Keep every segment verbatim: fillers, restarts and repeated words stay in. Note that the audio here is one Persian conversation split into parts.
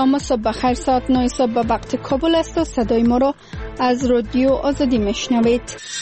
سلام، صبح بخیر. ساعت نه صبح به وقت کابل است و صدای ما را از رادیو آزادی میشنوید.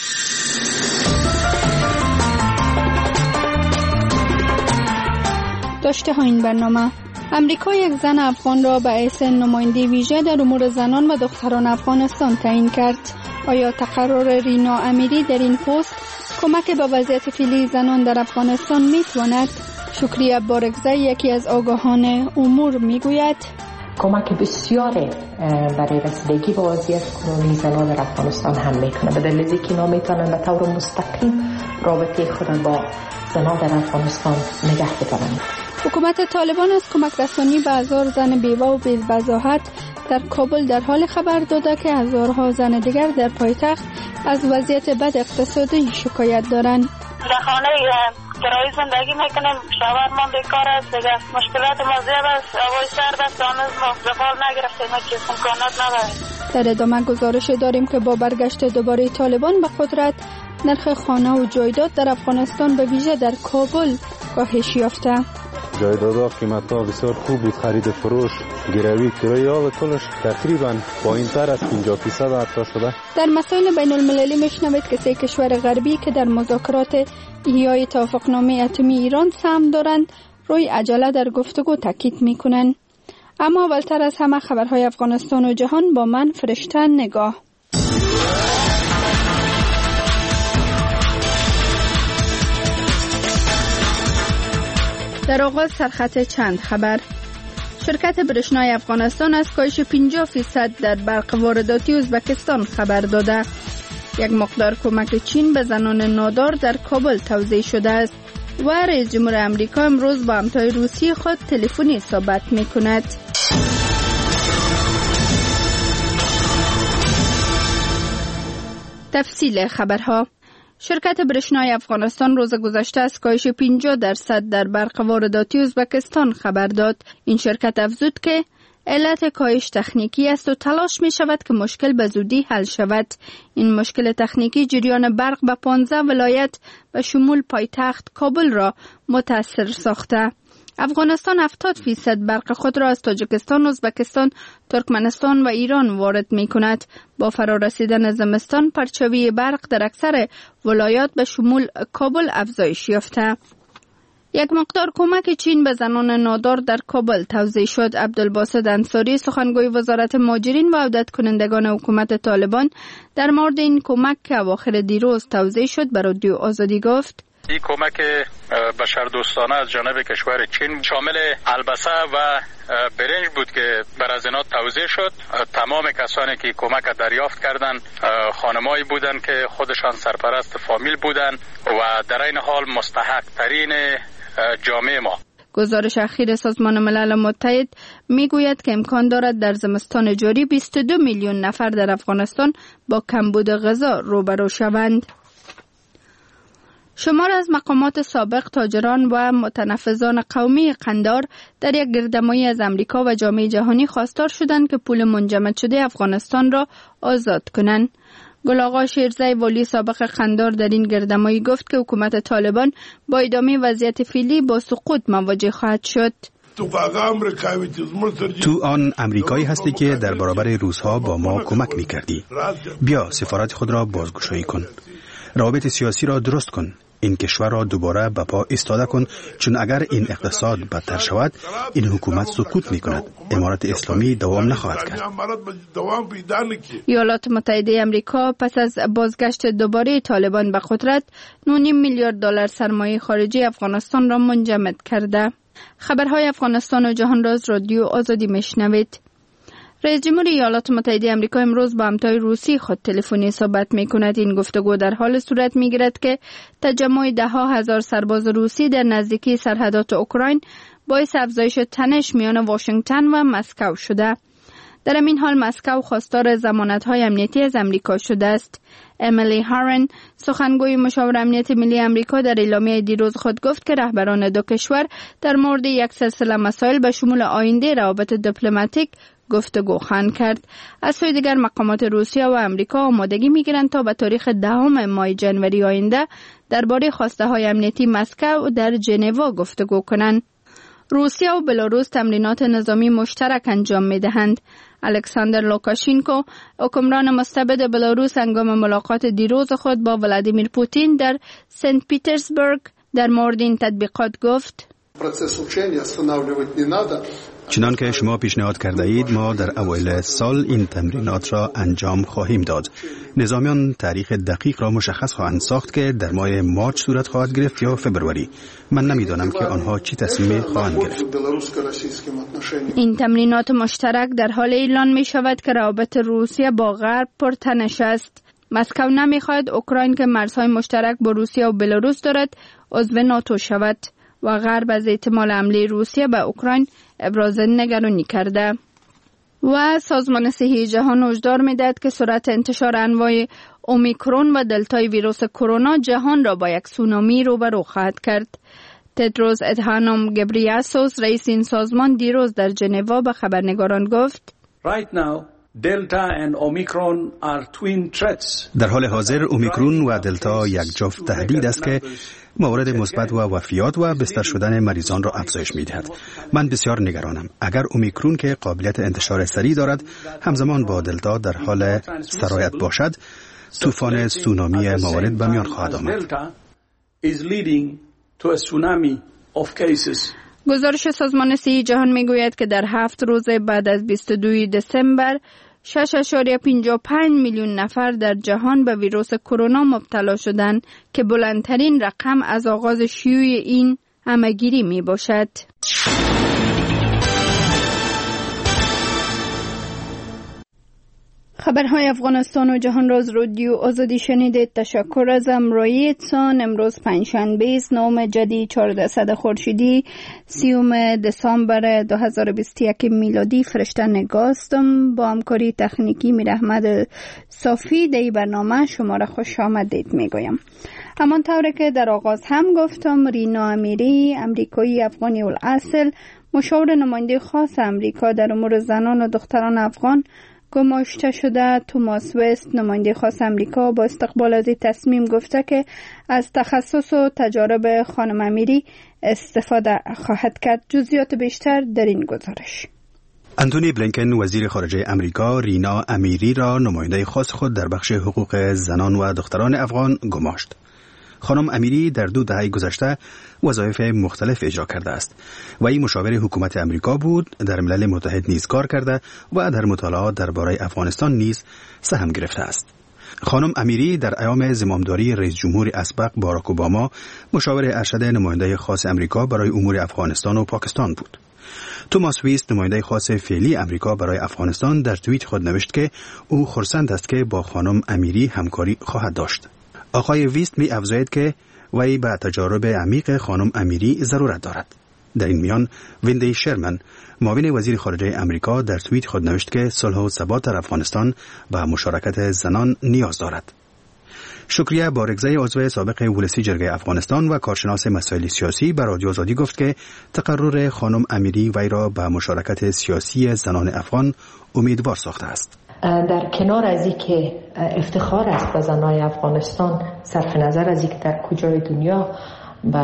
داشته ها این برنامه: امریکا یک زن افغان را به حیث نماینده ویژه در امور زنان و دختران افغانستان تعیین کرد. آیا تقرر رینا امیری در این پست کمک به وضعیت فعلی زنان در افغانستان میتواند؟ شکریه بارگزی، یکی از آگاهان امور، میگوید کمک بسیاری برای رسیدگی به وضعیت کنونی زنان در افغانستان هم میکنه، به دلیل که اینا میتونن به طور مستقیم رابطه خود با زنان در افغانستان نگه بدارند. حکومت طالبان از کمک رسانی به هزار زن بیوه و بی‌وضاحت در کابل در حال خبر داده که هزارها زن دیگر در پایتخت از وضعیت بد اقتصادی شکایت دارند. در خانه کرایه زندگی میکنیم، شوهرمان بیکار است، دیگه مشکلات ما زیاد است، هوای سرد است، هنوز ما زغال نگرفتیم، هیچ امکانات نداریم. در ادامه گزارش داریم که با برگشت دوباره طالبان به قدرت، نرخ خانه و جایداد در افغانستان به ویژه در کابل کاهش یافته. جایدادها قیمتها بسیار خوب بود، خرید فروش، گروی، کرایه ها و طولش تقریبا پایین‌تر از پنجاه درصد حتی شده. در مسائل بین المللی میشنوید که سه کشور غربی که در مذاکرات احیای توافقنامه اتمی ایران سهم دارند روی عجله در گفتگو تاکید میکنند. اما اولتر از همه خبرهای افغانستان و جهان با من فرشته نگاه. در آغاز سرخط چند خبر: شرکت برشنای افغانستان از کاهش پنجاه درصد در برق وارداتی ازبکستان خبر داده. یک مقدار کمک چین به زنان نادار در کابل توزیع شده است و رئیس جمهور امریکا امروز با همتای روسی خود تلفنی صحبت می کند. تفصیل خبرها: شرکت برشنای افغانستان روز گذشته از کاهش پنجاه درصد در برق وارداتی ازبکستان خبر داد. این شرکت افزود که علت کاهش تکنیکی است و تلاش می شود که مشکل به زودی حل شود. این مشکل تکنیکی جریان برق به پانزده ولایت به شمول پایتخت کابل را متاثر ساخته. افغانستان هفتاد درصد برق خود را از تاجیکستان، ازبکستان، ترکمنستان و ایران وارد می کند. با فرارسیدن زمستان، پرچاوی برق در اکثر ولایات به شمول کابل افزایش یافته. یک مقدار کمک چین به زنان نادار در کابل توزیع شد. عبدالباسط انصاری، سخنگوی وزارت مهاجرین و عودت کنندگان حکومت طالبان، در مورد این کمک که اواخر دیروز توزیع شد به رادیو آزادی گفت: این کمک بشردوستانه از جانب کشور چین شامل البسه و برنج بود که بر از اینا توزیع شد. تمام کسانی که کمک دریافت کردند خانمایی بودند که خودشان سرپرست فامیل بودند و در این حال مستحق ترین جامعه ما. گزارش اخیر سازمان ملل متحد میگوید که امکان دارد در زمستان جاری بیست و دو میلیون نفر در افغانستان با کمبود غذا روبرو شوند. شمار از مقامات سابق، تاجران و متنفذان قومی قندار در یک گردهمایی از امریکا و جامعه جهانی خواستار شدند که پول منجمد شده افغانستان را آزاد کنند. گل آقا شیرزی، والی سابق قندار، در این گردهمایی گفت که حکومت طالبان با ادامه وضعیت فعلی با سقوط مواجه خواهد شد. تو آن امریکایی هستی که در برابر روس‌ها با ما کمک می‌کردی. بیا سفارت خود را بازگشایی کن. روابط سیاسی را درست کن. این کشور را دوباره به پا ایستاده کن، چون اگر این اقتصاد بدتر شود این حکومت سقوط می‌کند. امارت اسلامی دوام نخواهد کرد. ایالات متحده آمریکا پس از بازگشت دوباره طالبان به قدرت نه و نیم میلیارد دلار سرمایه خارجی افغانستان را منجمد کرده. خبرهای افغانستان و جهان را از رادیو آزادی میشنوید. رئیس جمهور ایالات متحده آمریکا امروز با همتای روسی خود تلفنی صحبت می‌کند. این گفتگو در حال صورت می‌گیرد که تجمع ده ها هزار سرباز روسی در نزدیکی سرحدات اوکراین باعث افزایش تنش میان واشنگتن و مسکو شده. در این حال مسکو خواستار ضمانت‌های امنیتی از امریکا شده است. امیلی هارن، سخنگوی مشاور امنیت ملی امریکا، در اعلامیه دیروز خود گفت که رهبران دو کشور در مورد یک سلسله مسائل به شمول آینده روابط دیپلماتیک گفتگو خواهند کرد. از سوی دیگر مقامات روسیه و امریکا آمادگی می‌گیرند تا به تاریخ دهم ماه جنوری آینده درباره خواسته های امنیتی مسکو در ژنو گفتگو کنند. روسیه و بلاروس تمرینات نظامی مشترک انجام می دهند. الکساندر لوکاشینکو، حکمران مستبد بلاروس، هنگام ملاقات دیروز خود با ولادیمیر پوتین در سنت پیترزبورگ در مورد این تطبیقات گفت: چنان که شما پیشنهاد کرده اید، ما در اوایل سال این تمرینات را انجام خواهیم داد. نظامیان تاریخ دقیق را مشخص خواهند ساخت که در ماه مارچ صورت خواهد گرفت یا فبروری. من نمیدانم که آنها چی تصمیم خواهند گرفت. این تمرینات مشترک در حال اعلان می شود که روابط روسیه با غرب پرتنش است. مسکو نمیخواهد اوکراین که مرزهای مشترک با روسیه و بلاروس دارد عضو ناتو شود و غرب از احتمال حمله روسیه به اوکراین ابراز نگرانی کرده. و سازمان صحی جهان هشدار می‌دهد که سرعت انتشار انواع اومیکرون و دلتای ویروس کرونا جهان را با یک سونامی روبرو خواهد کرد. تدروس ادهانوم گبریاسوس، رئیس این سازمان، دیروز در ژنو به خبرنگاران گفت: Right now, Delta and Omicron are twin threats. در حال حاضر اومیکرون و دلتا یک جفت تهدید است که موارد مثبت و وفیات و بستر شدن مریضان را افزایش می‌دهد. من بسیار نگرانم. اگر اومیکرون که قابلیت انتشار سریع دارد همزمان با دلتا در حال سرایت باشد، طوفان سونامی موارد به میان خواهد آمد. گزارش سازمان صحی جهان میگوید که در هفت روز بعد از بیست و دوم دسامبر شش ممیز پنجاه و پنج میلیون نفر در جهان به ویروس کرونا مبتلا شدند که بلندترین رقم از آغاز شیوع این همه‌گیری می باشد. خبرهای افغانستان و جهان را از رادیو آزادی شنیدید. تشکر از همراهیتان. امروز پنجشنبه است، نهم جدی چهاردهصد خورشیدی، سیوم دسامبر دو هزار و بیست و یک میلادی. فرشته نگاستم با همکاری تکنیکی میر احمد صافی. در این برنامه شما را خوش آمدید میگویم. همان طوری که در آغاز هم گفتم، رینا امیری، امریکایی افغانی الاصل، مشاور نماینده خاص امریکا در امور زنان و دختران افغان گماشته شده، توماس وست، نماینده خاص امریکا، با استقبال از این تصمیم گفته که از تخصص و تجارب خانم امیری استفاده خواهد کرد. جزئیات بیشتر در این گزارش. انتونی بلینکن، وزیر خارجه امریکا، رینا امیری را نماینده خاص خود در بخش حقوق زنان و دختران افغان گماشت. خانم امیری در دو دهه گذشته وظایف مختلف اجرا کرده است و این مشاور حکومت امریکا بود، در ملل متحد نیز کار کرده و در مطالعات درباره افغانستان نیز سهم گرفته است. خانم امیری در ایام زمامداری رئیس جمهور اسبق باراک اوباما مشاور ارشد نماینده خاص امریکا برای امور افغانستان و پاکستان بود. توماس ویست، نماینده خاص فعلی امریکا برای افغانستان، در توییت خود نوشت که او خرسند است که با خانم امیری همکاری خواهد داشت. آقای ویست می افزاید که وی به تجارب عمیق خانم امیری ضرورت دارد. در این میان ویندی شرمن، معاون وزیر خارجه امریکا، در توییت خود نوشت که صلح و ثبات در افغانستان و مشارکت زنان نیاز دارد. شکریه بارگزی، عضو سابق ولسی جرگه افغانستان و کارشناس مسائل سیاسی، به رادیو آزادی گفت که تقرر خانم امیری وی را به مشارکت سیاسی زنان افغان امیدوار ساخته است. در کنار از این که افتخار است به زنای افغانستان، صرف نظر از این که در کجای دنیا به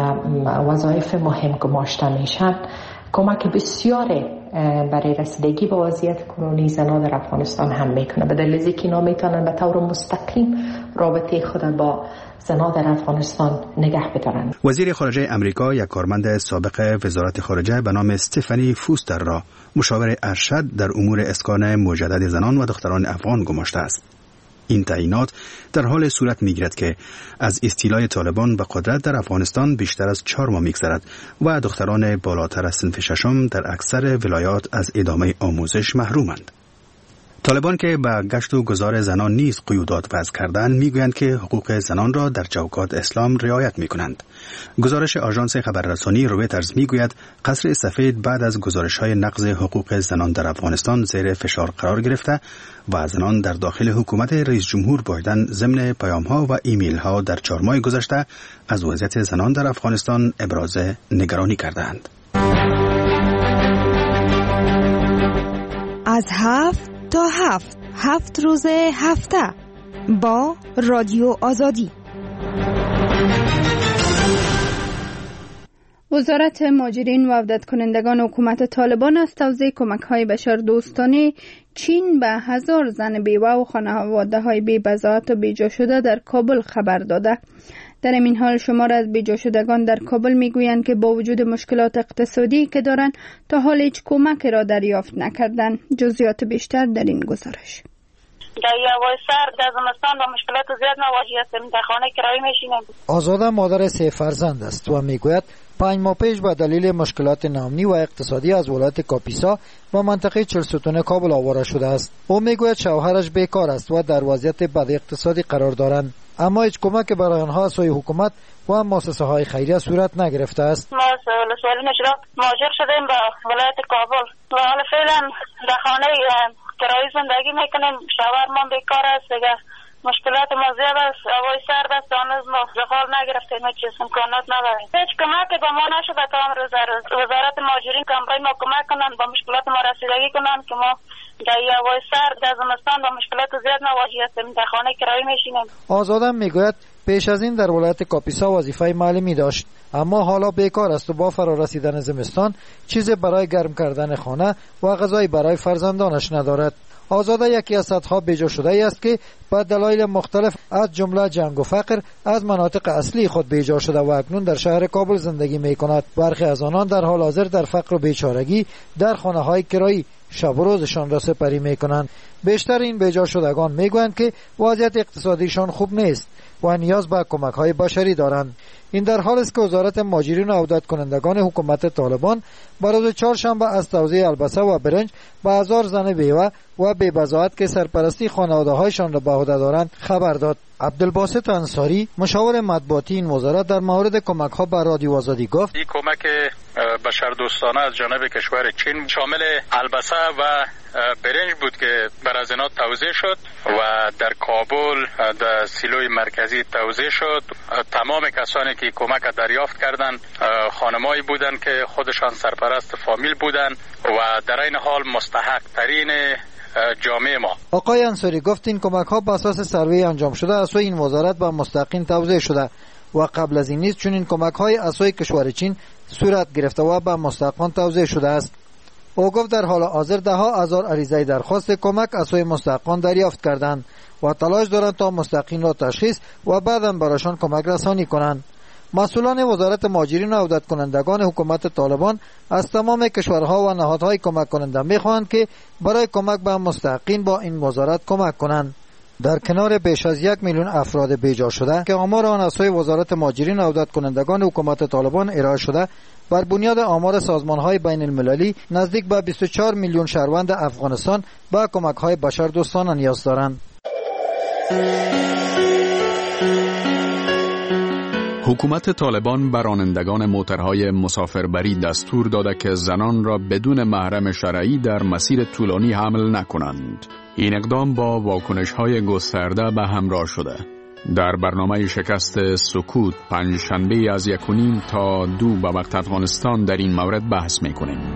وظایف مهم گماشته میشن، کمک بسیاری برای رسیدگی به وضعیت کنونی زنان در افغانستان هم میکنه. به دلیل اینکه اینا میتونن به طور مستقیم رابطه خود با زنان در افغانستان نگه بدارن. وزیر خارجه امریکا یک کارمند سابق وزارت خارجه به نام استفانی فوستر را مشاور ارشد در امور اسکان مجدد زنان و دختران افغان گماشته است. این تعیینات در حال صورت میگیرد که از استیلای طالبان به قدرت در افغانستان بیشتر از چهار ماه میگذرد و دختران بالاتر از صنف ششم در اکثر ولایات از ادامه آموزش محرومند. طالبان که به گشت و گذار زنان نیز قیودات وضع کردند، میگویند که حقوق زنان را در چوکات اسلام رعایت میکنند. گزارش آژانس خبررسانی رویترز میگوید قصر سفید بعد از گزارش‌های نقض حقوق زنان در افغانستان زیر فشار قرار گرفته و زنان در داخل حکومت رئیس جمهور بایدن ضمن پیام‌ها و ایمیل‌ها در چهار ماه گذشته از وضعیت زنان در افغانستان ابراز نگرانی کردند. از هفت تا هفت هفت روز هفته با رادیو آزادی. وزارت مهاجرین و عودت کنندگان حکومت طالبان از توزیع کمک‌های بشردوستانه چین به هزار زن بیوه و خانواده‌های بی‌بضاعت و بیجا شده در کابل خبر داده. در این حال شمار از بیجا شدگان در کابل میگویند که با وجود مشکلات اقتصادی که دارند تا حال هیچ کمک را دریافت نکردند. جزئیات بیشتر در این گزارش. در یوای سر در زمستان با مشکلات زیاد مواجه هستیم. در خانه کرایی میشینیم. آزاده مادر سه فرزند است و میگوید پنج ماه پیش به دلیل مشکلات نامنی و اقتصادی از ولایت کاپیسا و منطقه چهل ستون کابل آواره شده است. او میگوید شوهرش بیکار است و در وضعیت بد اقتصادی قرار دارند، اما هیچ کمک برای آنها از سوی حکومت و مؤسسه های خیریه صورت نگرفته است. ما سوالی نشده مهاجر شدیم به ولایت کابل و حالا فعلا در خانه کرایی زندگی میکنیم. شوهرمان بیکار است دیگه. مشکلات ما زیاد است. هوای سرد است. هنوز ما زغال نگرفتیم. هیچ چیز امکانات نداریم. هیچ کمکی به ما نشده تا امروز. وزارت مهاجرین کمپای ما کمک کنند با مشکلات ما رسیدگی کنند که ما در هوای سرد در زمستان با مشکلات زیاد مواجه هستیم. در خانه کرایی میشینیم. آزاده میگوید پیش از این در ولایت کاپیسا وظیفه معلمی داشت، اما حالا بیکار است و با فرا رسیدن زمستان چیزی برای گرم کردن خانه و غذای برای فرزندانش ندارد. آزاده یکی از صدها بیجا شده ای است که به دلایل مختلف از جمله جنگ و فقر از مناطق اصلی خود بیجا شده و اکنون در شهر کابل زندگی می کند. برخی از آنان در حال حاضر در فقر و بیچارگی در خانه های کرایی شب و روزشان را سپری می کنند. بیشتر این بیجا شدگان می گویند که وضعیت اقتصادیشان خوب نیست و نیاز به کمک های بشری دارند. این در حال است که وزارت مهاجرین و عودت کنندگان حکومت طالبان بر روز چهارشنبه از توزیع البسه و برنج به هزار زن بیوه و بی‌بضاعت که سرپرستی خانواده‌هایشان را به عهده دارند خبر داد. عبدالباسط انصاری مشاور مطبوعاتی این وزارت در مورد کمک ها به رادیو آزادی گفت این کمک بشردوستانه از جانب کشور چین شامل البسه و برنج بود که بر از اینا توزیع شد و در کابل در سیلوی مرکزی توزیع شد. تمام کسانی که کمک دریافت کردند خانمایی بودند که خودشان سرپرست فامیل بودند و در این حال مستحق ترین جامعه ما. آقای انصاری گفت این کمک ها بر اساس سروی انجام شده از سوی این وزارت به مستحقین توزیع شده و قبل از این نیز چون این کمک های از سوی کشور چین صورت گرفته و به مستحقان توزیع شده است. او گفت در حال حاضر ده ها هزار عریضه درخواست کمک از سوی مستحقان دریافت کردند و تلاش دارند تا مستحقین را تشخیص و بعداً برایشان کمک رسانی کنند. مسئولان وزارت مهاجرین و عودت کنندگان حکومت طالبان از تمام کشورها و نهادهای کمک کننده می‌خواهند که برای کمک به مستحقین با این وزارت کمک کنند. در کنار بیش از یک میلیون افراد بیجا شده که آمار آن از سوی وزارت مهاجرین و عودت کنندگان حکومت طالبان ارائه شده، بر بنیاد آمار سازمان‌های بین المللی نزدیک به بیست و چهار میلیون شهروند افغانستان به کمک‌های بشردوستانه نیاز دارند. حکومت طالبان به رانندگان موترهای مسافربری دستور داده که زنان را بدون محرم شرعی در مسیر طولانی حمل نکنند. این اقدام با واکنش‌های گسترده به همراه شده. در برنامه شکست سکوت پنجشنبه از یک و نیم تا دو به وقت افغانستان در این مورد بحث می‌کنیم.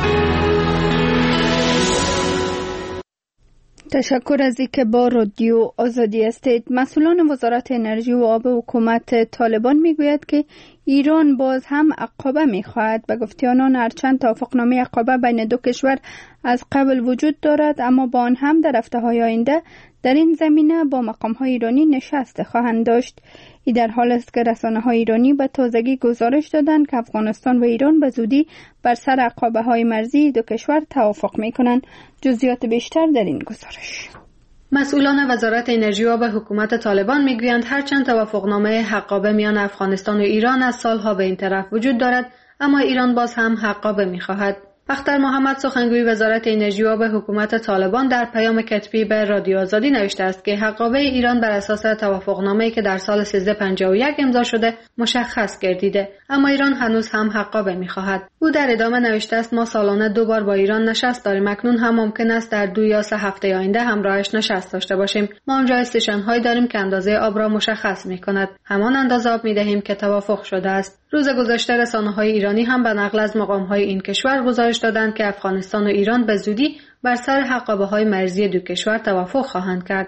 تشکر از اینکه با رادیو آزادی هستید. مسئولان وزارت انرژی و آب حکومت طالبان میگوید که ایران باز هم عقابه میخواهد. به گفته آنان هرچند توافقنامه عقابه بین دو کشور از قبل وجود دارد، اما با آن هم در هفته‌های آینده در این زمینه با مقام‌های ایرانی نشست خواهند داشت. این در حال است که رسانه‌های ایرانی به تازگی گزارش دادند که افغانستان و ایران به زودی بر سر عقابه‌های مرزی دو کشور توافق می‌کنند. جزئیات بیشتر در این گزارش. مسئولان وزارت انرژی و آب حکومت طالبان میگویند هرچند توافقنامه حقابه میان افغانستان و ایران از سالها به این طرف وجود دارد، اما ایران باز هم حقابه می‌خواهد. اختر محمد سخنگوی وزارت انرژی و آب حکومت طالبان در پیام کتبی به رادیو آزادی نوشته است که حقابه ایران بر اساس توافقنامه‌ای که در سال سیزده پنجاه و یک امضا شده مشخص گردیده، اما ایران هنوز هم حقابه می‌خواهد. او در ادامه نوشته است ما سالانه دو بار با ایران نشست داریم، اکنون هم ممکن است در دو یا سه هفته آینده همراهش نشست داشته باشیم. ما آنجا استیشن‌هایی داریم که اندازه آب را مشخص می‌کند، همان اندازه آب می‌دهیم که توافق شده است. روز گذشته رسانه‌های ایرانی هم به نقل از مقام‌های این کشور گزارش دادند که افغانستان و ایران به زودی بر سر حقابه‌های مرزی دو کشور توافق خواهند کرد.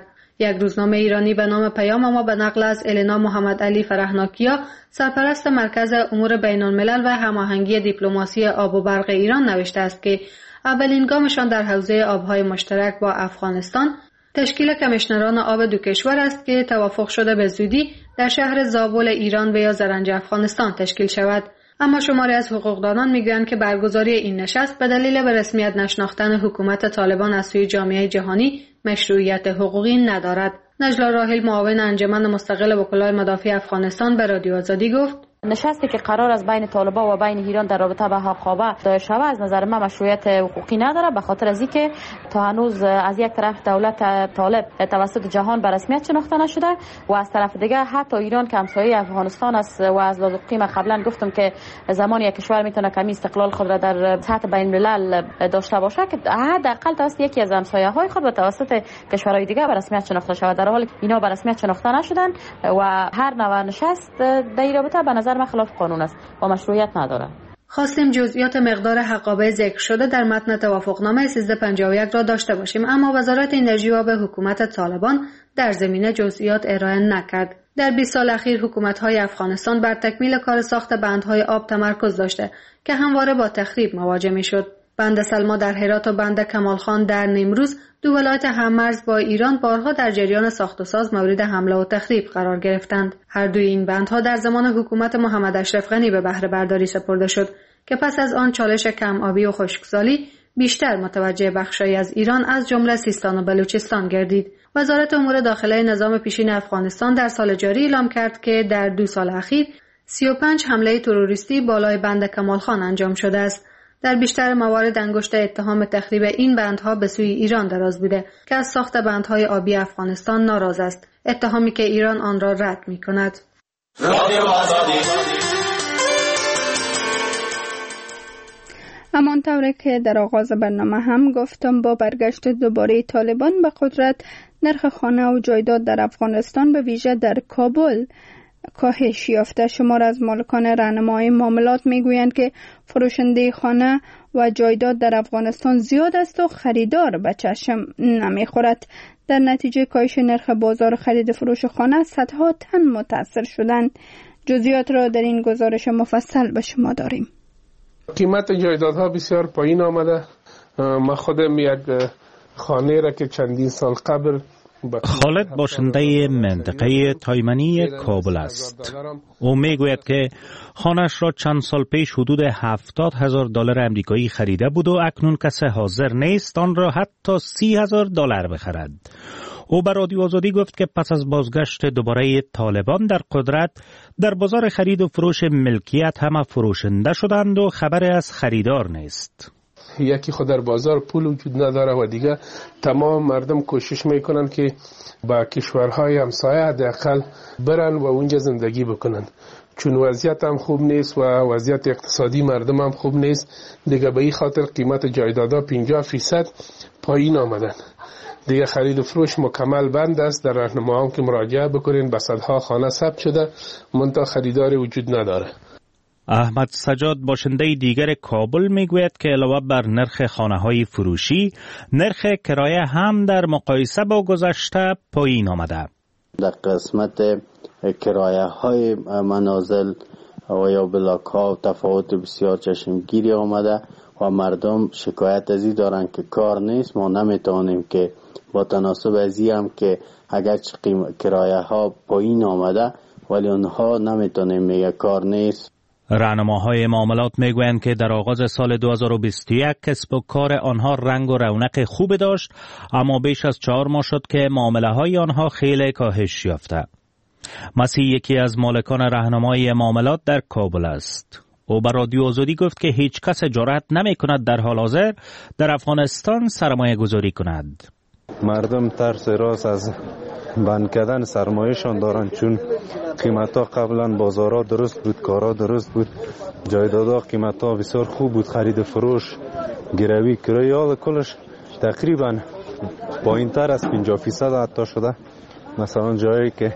یک روزنامه ایرانی به نام پیام ما به نقل از الینا محمد علی فرهناکیا، سرپرست مرکز امور بین الملل و هماهنگی دیپلماسی آب و برق ایران نوشته است که اولین گامشان در حوزه آبهای مشترک با افغانستان تشکیل کمیشنران آب دو کشور است که توافق شده به زودی در شهر زابل ایران و یا زرنج افغانستان تشکیل شود. اما شماری از حقوقدانان میگویند که برگزاری این نشست به دلیل به رسمیت نشناختن حکومت طالبان از سوی جامعه جهانی مشروعیت حقوقی ندارد. نجلا راحل، معاون انجمن مستقل وکلای مدافع افغانستان، به رادیو آزادی گفت: نشستی که قرار است بین طالبان و بین ایران در رابطه با حقابه دایر شود از نظر من مشروعیت حقوقی نداره، به خاطر از اینکه تا هنوز از یک طرف دولت طالب توسط جهان به رسمیت شناخته نشده و از طرف دیگه حتی ایران که همسایه افغانستان است و از لحاظ حقوقی من قبلا گفتم که زمانی یک کشور میتونه کمی استقلال خود را در سطح بین الملل داشته باشه که حداقل توسط یکی از همسایه‌های خود و توسط کشورهای دیگه به رسمیت شناخته شود، در حالی که اینا به رسمیت شناخته نشدن و هر نوع نشست در این رابطه به نظر خلاف قانون است و مشروعیت نداره. خواستیم جزئیات مقدار حقابه ذکر شده در متن توافقنامه سیزده پنجاه و یک را داشته باشیم، اما وزارت انرژی و به حکومت طالبان در زمینه جزئیات ارائه نکرد. در بیست سال اخیر حکومت‌های افغانستان بر تکمیل کار ساخت بندهای آب تمرکز داشته که همواره با تخریب مواجه می‌شد. بند سلما در هرات و بند کمال خان در نیمروز، دو ولایت هممرز با ایران، بارها در جریان ساخت و ساز مورد حمله و تخریب قرار گرفتند. هر دوی این بندها در زمان حکومت محمد اشرف غنی به بهره برداری سپرده شد که پس از آن چالش کم آبی و خشکسالی بیشتر متوجه بخشایی از ایران از جمله سیستان و بلوچستان گردید. وزارت امور داخله نظام پیشین افغانستان در سال جاری اعلام کرد که در دو سال اخیر سی و پنج حمله تروریستی بالای بند کمال خان انجام شده است. در بیشتر موارد انگشت اتهام تخریب این بندها به سوی ایران دراز بوده که از ساخت بندهای آبی افغانستان ناراض است، اتهامی که ایران آن را رد می کند. همانطور که در آغاز برنامه هم گفتم، با برگشت دوباره طالبان به قدرت، نرخ خانه و جایداد در افغانستان به ویژه در کابل کاهش یافته. شمار از مالکان راهنمای معاملات میگویند که فروشنده خانه و جایداد در افغانستان زیاد است و خریدار به چشم نمیخورد. در نتیجه کاهش نرخ بازار خرید فروش خانه صدها تن متاثر شدند. جزئیات را در این گزارش مفصل به شما داریم. قیمت جایدادها بسیار پایین آمده. ما خودم یک خانه را که چندین سال قبل خالد باشنده منطقه تایمنی کابل است. او میگوید که خانه‌اش را چند سال پیش حدود هفتاد هزار دلار امریکایی خریده بود و اکنون کسی حاضر نیست آن را حتی سی هزار دلار بخرد. او به رادیو آزادی گفت که پس از بازگشت دوباره طالبان در قدرت، در بازار خرید و فروش ملکیت همه فروشنده شدند و خبری از خریدار نیست. یکی خود در بازار پول وجود نداره و دیگه تمام مردم کوشش میکنن که با کشورهای همسایه حداقل برن و اونجا زندگی بکنن، چون وضعیت هم خوب نیست و وضعیت اقتصادی مردم هم خوب نیست. دیگه به این خاطر قیمت جایدادها پنجاه فیصد پایین آمدن. دیگه خرید و فروش مکمل بند است. در راهنماها هم که مراجعه بکنین به صدها خانه ثبت شده، منتها خریداری وجود نداره. احمد سجاد باشنده دیگر کابل میگوید که علاوه بر نرخ خانه‌های فروشی، نرخ کرایه هم در مقایسه با گذشته پایین آمده. در قسمت کرایه های منازل و یا بلاک ها تفاوت بسیار چشمگیری آمده و مردم شکایت از این دارن که کار نیست. ما نمیتونیم که با تناسب از این هم که اگر کرایه ها پایین آمده ولی اونها نمیتونیم میگه کار نیست. راهنماهای معاملات میگویند که در آغاز سال دو هزار و بیست و یک کسب و کار آنها رنگ و رونق خوب داشت، اما بیش از چهار ماه شد که معامله های آنها خیلی کاهش یافته. مسیح یکی از مالکان راهنمای معاملات در کابل است. او به رادیو آزادی گفت که هیچ کس جرأت نمی کند در حال حاضر در افغانستان سرمایه گذاری کند. مردم ترس راست از بند کردن سرمایه‌شان دارن، چون قیمتا قبلا بازارها درست بود، کارا درست بود، جایدادها قیمتا بسیار خوب بود، خرید فروش، گروی، کرایه کلش تقریبا پایین تر از پنجاه فیصد حتی شده. مثلا جایی که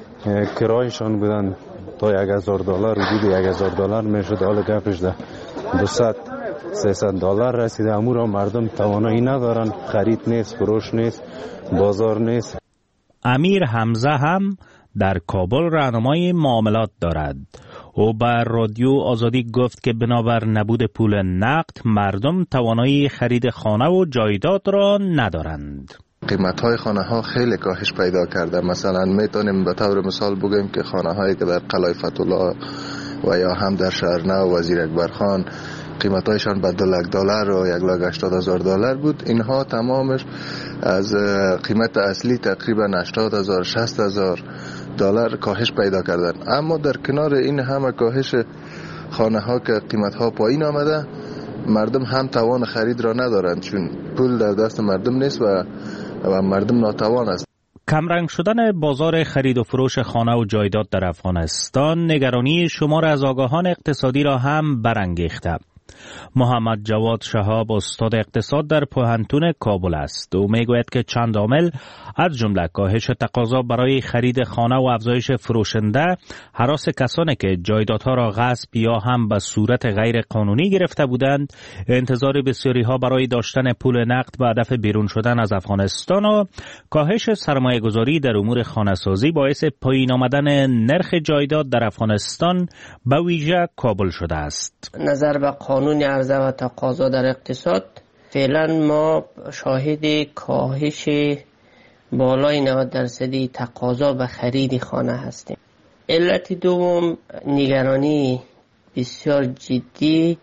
کرایشان بودن تا یک هزار دلار، حدود یک هزار دلار میشد، حالا گپش ده دویست سیصد دلار رسیده. امور مردم توانایی ندارن، خرید نیست، فروش نیست، بازار نیست. امیر حمزه هم در کابل راهنمای معاملات دارد. او بر رادیو آزادی گفت که بنابر نبود پول نقد مردم توانایی خرید خانه و جایداد را ندارند. قیمت های خانه ها خیلی کاهش پیدا کرده. مثلا میتونیم به طور مثال بگیم که خانه هایی که در قلعه فتح‌الله و یا هم در شهرنو و وزیر اکبرخان قیمت هایشان به دو لک دلار و یک لک هشتاد هزار دلار بود، اینها تمامش از قیمت اصلی تقریبا هشتاد هزار شصت هزار دلار کاهش پیدا کردن. اما در کنار این همه کاهش خانه ها که قیمت ها پایین آمده، مردم هم توان خرید را ندارند، چون پول در دست مردم نیست و و مردم ناتوان است. کمرنگ شدن بازار خرید و فروش خانه و جایداد در افغانستان نگرانی شمار از آگاهان اقتصادی را هم برانگیخته. محمد جواد شهاب استاد اقتصاد در پوهنتون کابل است. او میگوید که چند عامل از جمله کاهش تقاضا برای خرید خانه و افزایش فروشنده، هراس کسانی که جایدادها را غصب یا هم به صورت غیر قانونی گرفته بودند، انتظار بسیاری ها برای داشتن پول نقد به هدف بیرون شدن از افغانستان و کاهش سرمایه گذاری در امور خانه سازی باعث پایین آمدن نرخ جایداد در افغانستان به ویژه کابل شده است. نظر به قانون عرضه و تقاضا در اقتصاد، فعلا ما شاهد کاهش بالای نود درصدی تقاضا به خرید خانه هستیم. علت دوم نگرانی بسیار جدی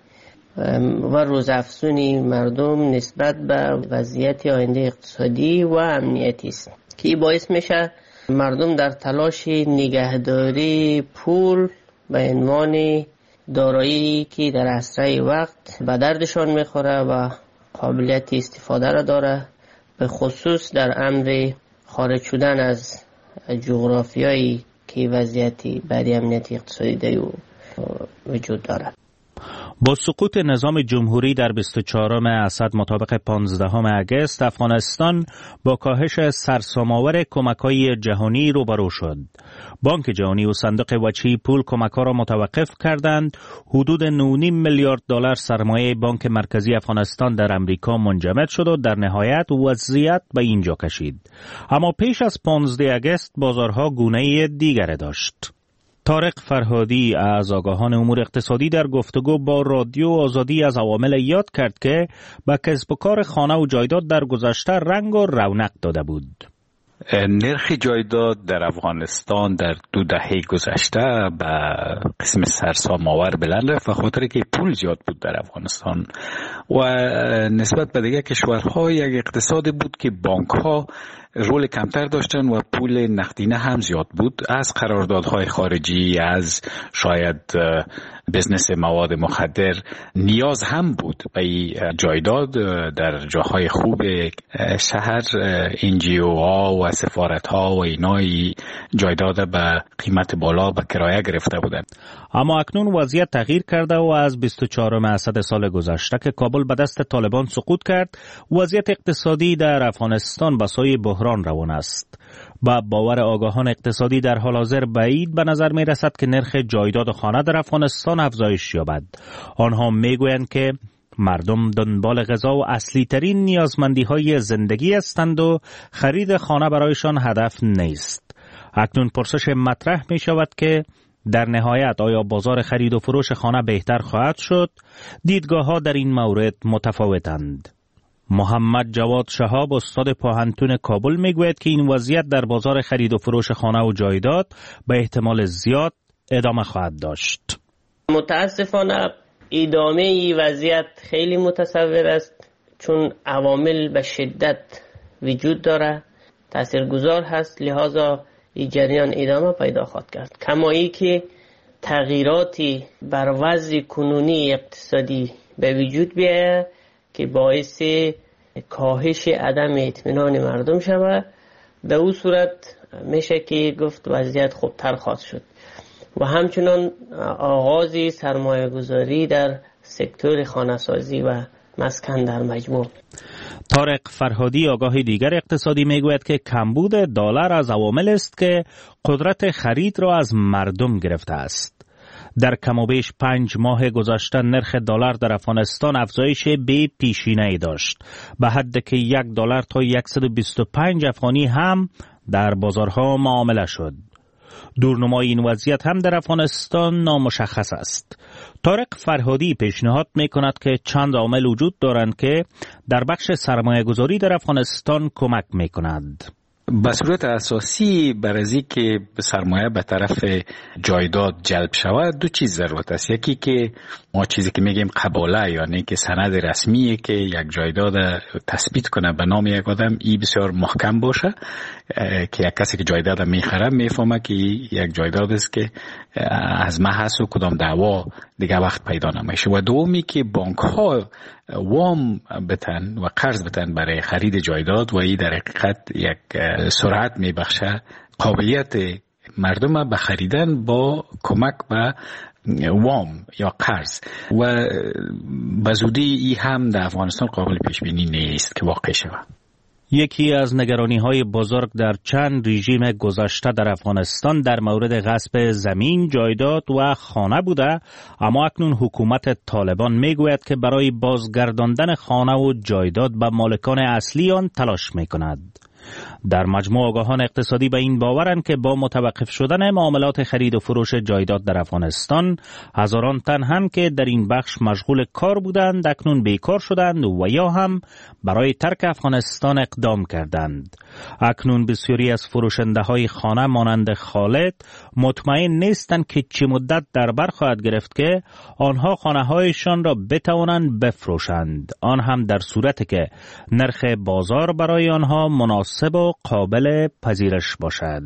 و روزافزونی مردم نسبت به وضعیت آینده اقتصادی و امنیتی است که باعث میشه مردم در تلاش نگهداری پول به عنوان دارایی که در اسرع وقت به دردشان میخوره و قابلیت استفاده را داره، به خصوص در امر خارج شدن از جغرافیایی که وضعیتی بدی امنیتی اقتصادی در وجود دارد. با سقوط نظام جمهوری در بیست و چهارم اسد مطابق پانزدهم اگست، افغانستان با کاهش سرسام‌آور کمک‌های جهانی روبرو شد. بانک جهانی و صندوق وچی پول کمک‌ها را متوقف کردند. حدود نه و نیم میلیارد دلار سرمایه بانک مرکزی افغانستان در امریکا منجمد شد و در نهایت وضعیت به اینجا کشید. اما پیش از پانزدهم اگست بازارها گونه دیگری داشت. طارق فرهادی از آگاهان امور اقتصادی در گفتگو با رادیو آزادی از عوامل یاد کرد که به کسب و کار خانه و جایداد در گذشته رنگ و رونق داده بود. نرخ جایداد در افغانستان در دو دهه گذشته به قسم سرسام‌آور بلند رفت، به خاطر که پول زیاد بود در افغانستان و نسبت به دیگر کشورها یک اقتصاد بود که بانک‌ها رول کمتر داشتن و پول نقدینه هم زیاد بود. از قراردادهای خارجی، از شاید بزنس مواد مخدر نیاز هم بود به جایداد. در جاهای خوب شهر انجیو ها و سفارت ها و اینایی جایداد به قیمت بالا به کرایه گرفته بودند. اما اکنون وضعیت تغییر کرده و از بیست و چهارم اسد سال گذشته که کابل به دست طالبان سقوط کرد، وضعیت اقتصادی در افغانستان به سوی بحران روان است. با باور آگاهان اقتصادی در حال حاضر بعید به نظر می رسد که نرخ جایداد خانه در افغانستان افزایش یابد. آنها می گویند که مردم دنبال غذا و اصلی ترین نیازمندی های زندگی هستند و خرید خانه برایشان هدف نیست. اکنون پرسش مطرح می شود که در نهایت آیا بازار خرید و فروش خانه بهتر خواهد شد؟ دیدگاه ها در این مورد متفاوتند. محمد جواد شهاب استاد پوهنتون کابل میگوید که این وضعیت در بازار خرید و فروش خانه و جایداد به احتمال زیاد ادامه خواهد داشت. متاسفانه ادامه این وضعیت خیلی متصور است، چون عوامل به شدت وجود داره، تاثیرگذار هست، لحاظا این جریان ادامه پیدا خواهد کرد. کما ای که تغییراتی بر وضع کنونی اقتصادی به وجود بیاید که باعث کاهش عدم اطمینان مردم شود، به او صورت میشه که گفت وضعیت خوبتر خواهد شد و همچنان آغاز سرمایه گذاری در سکتور خانه‌سازی و مسکن در مجموع. طارق فرهادی آگاه دیگر اقتصادی میگوید که کمبود دلار از عوامل است که قدرت خرید را از مردم گرفته است. در کم و بیش پنج ماه گذشته نرخ دلار در افغانستان افزایش بی پیشینه‌ای داشت، به حدی که یک دلار تا صد و بیست و پنج افغانی هم در بازارها معامله شد. دورنمای این وضعیت هم در افغانستان نامشخص است. طارق فرهادی پیشنهاد می کند که چند عامل وجود دارند که در بخش سرمایه گذاری در افغانستان کمک می کند. به صورت اساسی برای از اینکه سرمایه به طرف جایداد جلب شود دو چیز ضرورت است. یکی که ما چیزی که میگیم قباله، یعنی که سند رسمیه که یک جایداد تثبیت کنه به نام یک آدم، ای بسیار محکم باشه که یک کسی که جایداد میخره میفهمه که یک جایداد است که از محض و کدام دعوا دیگه وقت پیدا نمیشه. و دومی که بانک ها وام بتن و قرض بتن برای خرید جایداد و این در حقیقت یک سرعت میبخشه قابلیت مردم به خریدن با کمک به وام یا قرض، و به زودی این هم در افغانستان قابل پیش بینی نیست که واقع شود. یکی از نگرانی‌های بزرگ در چند رژیم گذشته در افغانستان در مورد غصب زمین، جایداد و خانه بوده، اما اکنون حکومت طالبان میگوید که برای بازگرداندن خانه و جایداد به مالکان اصلی آن تلاش میکند. در مجموع آگاهان اقتصادی به این باورند که با متوقف شدن معاملات خرید و فروش جایداد در افغانستان، هزاران تن هم که در این بخش مشغول کار بودند اکنون بیکار شدند و یا هم برای ترک افغانستان اقدام کردند. اکنون بسیاری از فروشنده های خانه مانند خالد مطمئن نیستند که چه مدت در بر خواهد گرفت که آنها خانه هایشان را بتوانند بفروشند، آن هم در صورتی که نرخ بازار برای آنها مناسب و قابل پذیرش باشد.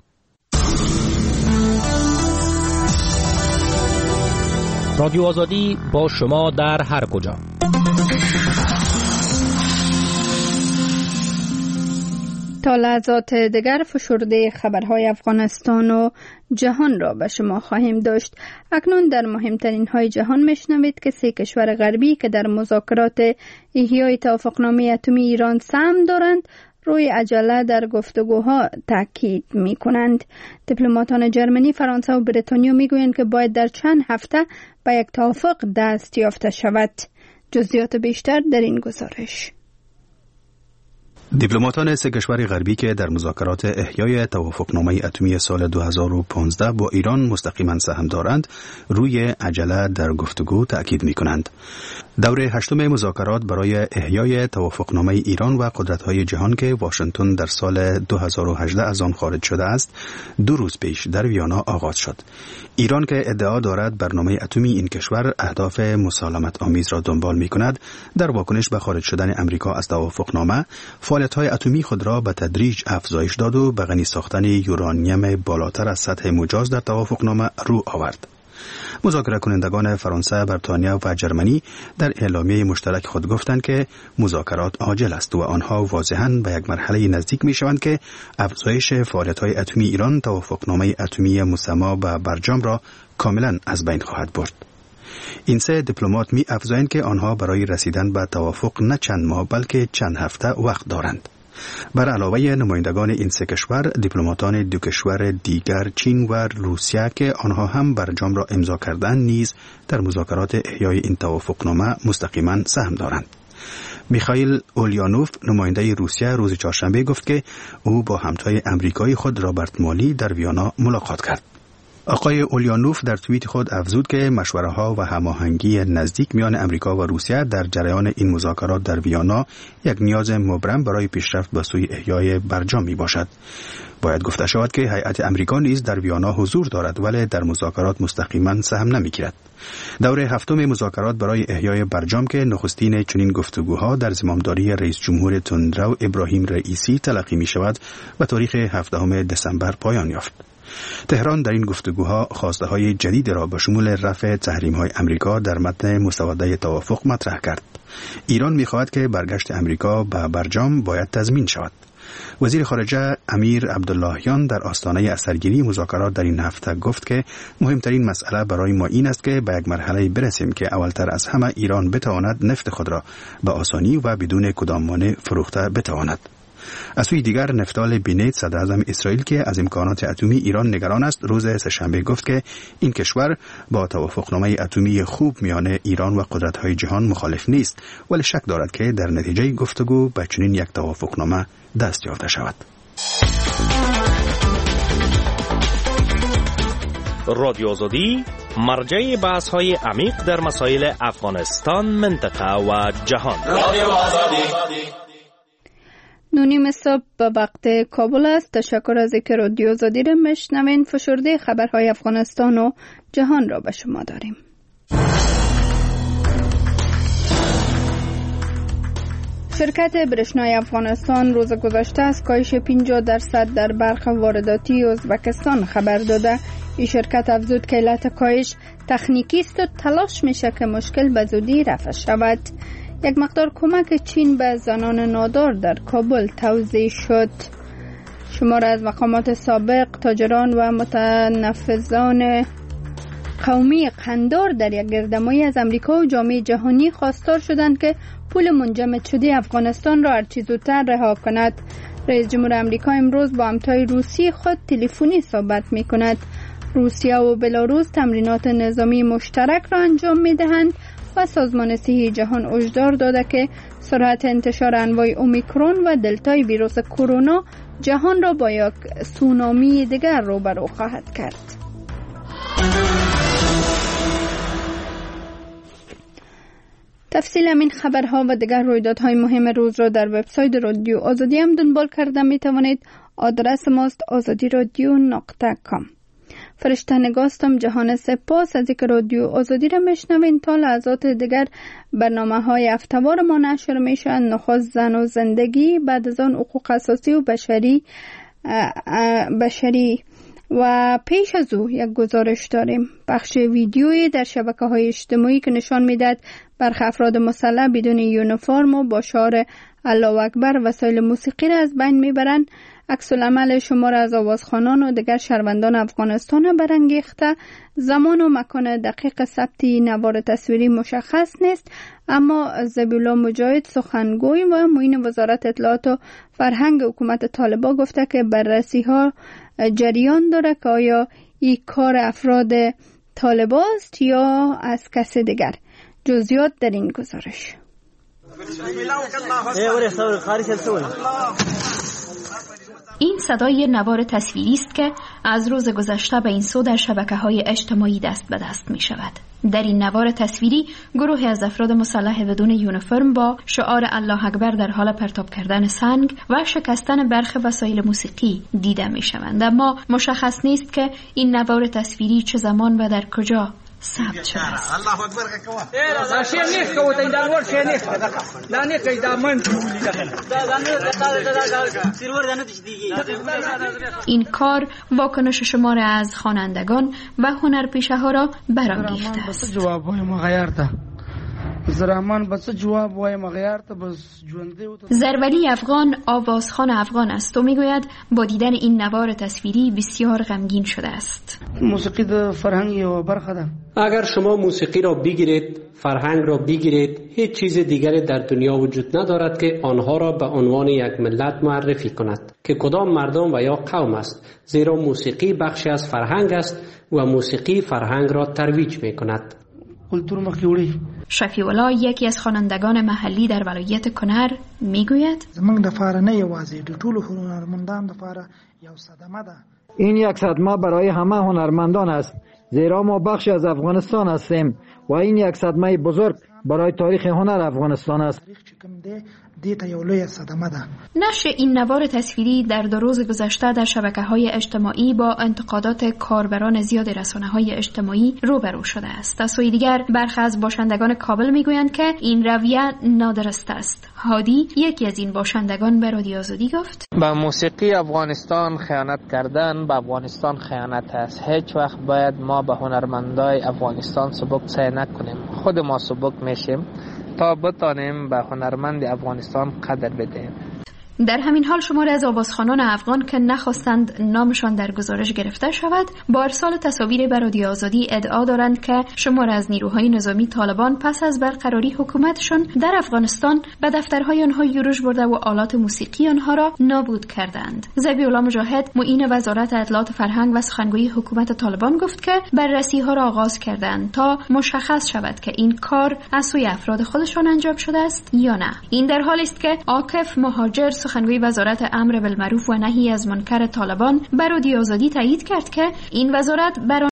رادیو آزادی با شما در هر کجا. تا لحظات دیگر فشرده خبرهای افغانستان و جهان را به شما خواهیم داشت. اکنون در مهمترین های جهان میشنوید که سه کشور غربی که در مذاکرات احیای توافقنامه اتمی ایران سهم دارند روی عجله در گفتگوها تاکید می کنند. دیپلماتان جرمنی، فرانسه و بریتانیا می گویند که باید در چند هفته به یک توافق دست یافته شود. جزئیات بیشتر در این گزارش. دیپلماتان سه کشور غربی که در مذاکرات احیای توافقنامه اتمی سال دو هزار و پانزده با ایران مستقیما سهم دارند، روی عجله در گفتگو تأکید می کنند. دور هشتم مذاکرات برای احیای توافقنامه ایران و قدرت‌های جهان که واشنگتن در سال دو هزار و هجده از آن خارج شده است، دو روز پیش در ویانا آغاز شد. ایران که ادعا دارد برنامه اتمی این کشور اهداف مسالمت آمیز را دنبال می‌کند، در واکنش به خارج شدن امریکا از توافقنامه، فعالیت‌های اتمی خود را به تدریج افزایش داد و به غنی ساختن یورانیم بالاتر از سطح مجاز در توافقنامه رو آورد. مذاکره کنندگان فرانسه، بریتانیا و جرمنی در اعلامیه مشترک خود گفتند که مذاکرات عاجل است و آنها واضحاً به یک مرحله نزدیک می شوند که افزایش فعالیت‌های اتمی ایران توافقنامه اتمی مسما به برجام را کاملاً از بین خواهد برد. این سه دیپلمات می افزایند که آنها برای رسیدن به توافق نه چند ماه بلکه چند هفته وقت دارند. بر علاوه نمایندگان این سه کشور، دیپلماتان دو کشور دیگر چین و روسیه که آنها هم برجام را امضا کردند نیز در مذاکرات احیای این توافقنامه مستقیما سهم دارند. میخائیل اولیانوف نماینده روسیه روز چهارشنبه گفت که او با همتای امریکایی خود رابرت مالی در ویانا ملاقات کرد. آقای اولیانوف در توییت خود افزود که مشوره‌ها و هماهنگی نزدیک میان امریکا و روسیه در جریان این مذاکرات در ویانا یک نیاز مبرم برای پیشرفت به سوی احیای برجام میباشد. باید گفته شود که هیئت امریکا نیز در ویانا حضور دارد ولی در مذاکرات مستقیما سهم نمیگیرد. دور هفتم مذاکرات برای احیای برجام که نخستین چنین گفتگوها در زمامداری رئیس جمهور تندرو ابراهیم رئیسی تلقی می شود و تاریخ هفدهم دسامبر پایان یافت. تهران در این گفتگوها خواسته های جدید را به شمول رفع تحریم های امریکا در متن مسوده توافق مطرح کرد. ایران می خواهد که برگشت امریکا به برجام باید تضمین شود. وزیر خارجه امیر عبداللهیان در آستانه اثرگیری مذاکرات در این هفته گفت که مهمترین مسئله برای ما این است که به یک مرحله برسیم که اولتر از همه ایران بتواند نفت خود را به آسانی و بدون کدام مانع فروخته بتواند. از سوی دیگر نفتال بینت صدر اعظم اسرائیل که از امکانات اتمی ایران نگران است روز سه‌شنبه گفت که این کشور با توافقنامه اتمی خوب میان ایران و قدرت‌های جهان مخالف نیست ولی شک دارد که در نتیجه گفتگو به چنین یک توافقنامه دست یافته شود. رادیو آزادی مرجع بحث های عمیق در مسائل افغانستان، منطقه و جهان. رادیو آزادی نونیم صبح به وقت کابل است. تشکر از اینکه رادیو آزادی را میشنوین. فشرده خبرهای افغانستان و جهان را به شما داریم. شرکت برشنای افغانستان روز گذشته از کاهش پنجاه درصد در برخ وارداتی ازبکستان خبر داده. این شرکت افزود که علت کاهش تکنیکی است و تلاش میشه که مشکل به زودی رفع شود. یک مقدار کمک چین به زنان نادار در کابل توزیع شد. شمار از مقامات سابق، تاجران و متنفذان قومی قندار در یک گردهمایی از امریکا و جامعه جهانی خواستار شدند که پول منجمد شده افغانستان را هرچه زودتر رها کند. رئیس جمهور امریکا امروز با همتای روسی خود تلفنی صحبت می کند. روسیه و بلاروس تمرینات نظامی مشترک را انجام می دهند و سازمان صحی جهان هشدار داده که سرعت انتشار انواع اومیکرون و دلتای ویروس کرونا جهان را با یک سونامی دیگر روبرو خواهد کرد. تفصیل این خبرها و دیگر رویدادهای مهم روز را در وبسایت رادیو آزادی هم دنبال کرده می توانید. آدرس ماست آزادی رادیو نقطه کام. فرشته نگاستم جهان سپاس از اینکه رادیو آزادی را میشنوین. تا لحظات دیگر برنامه های هفته‌وار ما نشر میشن. نخست زن و زندگی، بعد از آن حقوق اساسی و بشری بشری و پیش از او یک گزارش داریم. بخش ویدیویی در شبکه های اجتماعی که نشان میدهد برخی افراد مسلح بدون یونیفرم و با شعار الله اکبر وسایل موسیقی را از بین میبرند. عکس العمل شمار از آوازخوانان و دیگر شهروندان افغانستان برانگیخته. زمان و مکان دقیق ثبت نوار تصویری مشخص نیست، اما ذبیحالله مجاهد سخنگوی و معین وزارت اطلاعات و فرهنگ حکومت طالبان گفته که بررسی ها جریان داره که آیا این کار افراد طالبان است یا از کس دیگر. جزئیات در این گزارش. این صدای نوار تصویری است که از روز گذشته به این سو در شبکه‌های اجتماعی دست به دست می شود. در این نوار تصویری گروهی از افراد مسلح بدون یونیفرم با شعار الله اکبر در حال پرتاب کردن سنگ و شکستن برخی وسایل موسیقی دیده می شوند، اما مشخص نیست که این نوار تصویری چه زمان و در کجا ثبت شده است. الله اکبر کوا شی نیست کو ته دا ور شی نیست دا نه کی دا من این کار واکنش شمار از خوانندگان و هنرپیشه ها را برانگیخته است. جواب ما غیر ده زرامان بس جواب وای مغیار ته بس ژوندې و. زرولی افغان آوازخوان افغان است و میگوید با دیدن این نوار تصویری بسیار غمگین شده است. موسیقی د فرهنگ یو برخه ده. اگر شما موسیقی را بگیرید، فرهنگ را بگیرید، هیچ چیز دیگری در دنیا وجود ندارد که آنها را به عنوان یک ملت معرفی کند که کدام مردم و یا قوم است، زیرا موسیقی بخشی از فرهنگ است و موسیقی فرهنگ را ترویج می کند. شفیع الله یکی از خوانندگان محلی در ولایت کنر میگوید زمونږ د فاره نه یوازې د ټولو هنرمندان د فاره یو صدمه ده. این یک صدمه برای همه هنرمندان است، زیرا ما بخشی از افغانستان هستیم و این یک صدمه بزرگ برای تاریخ هنر افغانستان است. نشر این نوار تصویری در دو روز گذشته در شبکه‌های اجتماعی با انتقادات کاربران زیاد رسانه‌های اجتماعی روبرو شده است. از سوی دیگر برخی از باشندگان کابل میگویند که این رویه نادرست است. هادی یکی از این باشندگان به رادیو آزادی گفت: به موسیقی افغانستان خیانت کردن به افغانستان خیانت است. هیچ وقت باید ما به هنرمندای افغانستان سبک سعی نکنیم. خود ما سبک میشیم تا بتانیم به هنرمند افغانستان قدر بدهیم. در همین حال شماری از آوازخوانان افغان که نخواستند نامشان در گزارش گرفته شود با ارسال تصاویر به رادیو آزادی ادعا دارند که شماری از نیروهای نظامی طالبان پس از برقراری حکومتشان در افغانستان به دفترهای آنها یورش برده و آلات موسیقی آنها را نابود کردند. ذبیحالله مجاهد معین وزارت اطلاعات فرهنگ و سخنگوی حکومت طالبان گفت که بررسی ها را آغاز کردند تا مشخص شود که این کار از سوی افراد خودشان انجام شده است یا نه. این در حالی است که عاکف مهاجر سخنگوی وزارت امر بالمعروف و نهی از منکر طالبان برادی آزادی تایید کرد که این وزارت بر